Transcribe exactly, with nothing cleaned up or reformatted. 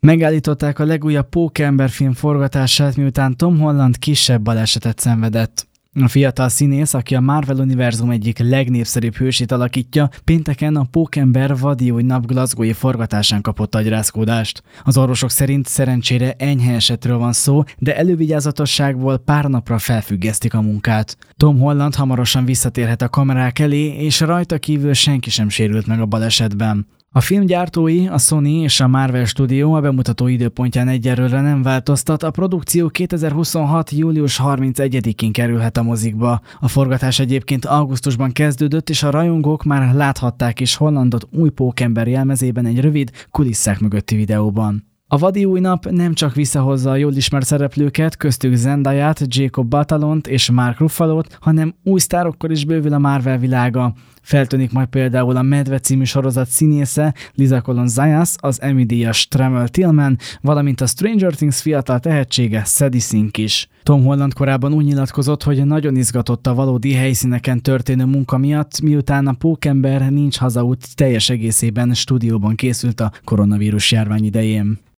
Megállították a legújabb Pókember film forgatását, miután Tom Holland kisebb balesetet szenvedett. A fiatal színész, aki a Marvel univerzum egyik legnépszerűbb hősét alakítja, pénteken a Pókember vadi új nap glasgowi forgatásán kapott agyrázkódást. Az orvosok szerint szerencsére enyhe esetről van szó, de elővigyázatosságból pár napra felfüggesztik a munkát. Tom Holland hamarosan visszatérhet a kamerák elé, és rajta kívül senki sem sérült meg a balesetben. A film gyártói, a Sony és a Marvel Studio a bemutató időpontján egyelőre nem változtat, a produkció kétezer-huszonhat. július harmincegyedikén kerülhet a mozikba. A forgatás egyébként augusztusban kezdődött, és a rajongók már láthatták is Hollandot új Pókember jelmezében egy rövid, kulisszák mögötti videóban. A vadi új nap nem csak visszahozza a jól ismert szereplőket, köztük Zendayát, Jacob Batalont és Mark Ruffalót, hanem új sztárokkal is bővül a Marvel világa. Feltűnik majd például a Medve című sorozat színésze Liza Colon-Zayas, az Emmy-díjas Trammell Tillman, valamint a Stranger Things fiatal tehetsége Sadie Sink is. Tom Holland korábban úgy nyilatkozott, hogy nagyon izgatott a valódi helyszíneken történő munka miatt, miután a Pókember nincs hazaút teljes egészében stúdióban készült a koronavírus járvány idején.